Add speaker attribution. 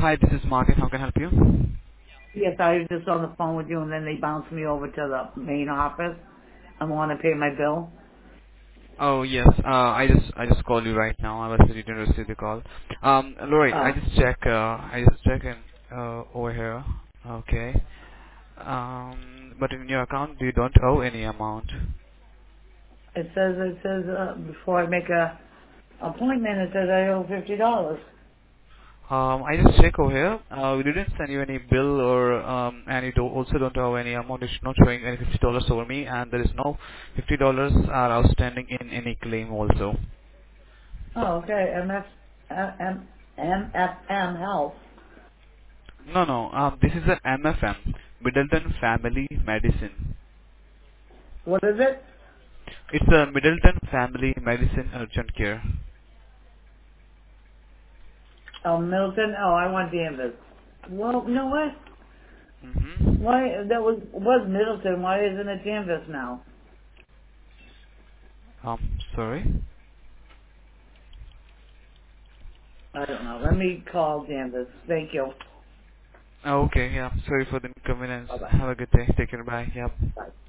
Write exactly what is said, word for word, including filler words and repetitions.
Speaker 1: Hi, this is Martin. How can I help you?
Speaker 2: Yes, I was just on the phone with you, and then they bounced me over to the main office. I want to pay my bill.
Speaker 1: Oh, yes. Uh, I just I just called you right now. I was you didn't receive the call. Um, Lori, I
Speaker 2: Oh,
Speaker 1: just check. Uh, I just check in uh, over here. Okay. Um, but in your account, you don't owe any amount.
Speaker 2: it says it says uh, before I make a appointment, it says I owe fifty dollars.
Speaker 1: Um, I just check over here. Uh, we didn't send you any bill or um, and you do also don't owe any amount. It's not showing any fifty dollars over me, and there is no fifty dollars are outstanding in any claim also.
Speaker 2: Oh, okay. M F M M F M Health.
Speaker 1: No, no. Um, this is a M F M, Middleton Family Medicine.
Speaker 2: What is it?
Speaker 1: It's a Middleton Family Medicine Urgent Care.
Speaker 2: Oh, Milton. Oh, I want Danvers. Well, you know what?
Speaker 1: Mm-hmm.
Speaker 2: Why that was was Middleton? Why isn't it Danvers now?
Speaker 1: Um, sorry.
Speaker 2: I don't know. Let me call Danvers. Thank you.
Speaker 1: Oh, okay, yeah. Sorry for the inconvenience.
Speaker 2: Bye bye.
Speaker 1: Have a good day. Take care. Bye. Yep.
Speaker 2: Bye.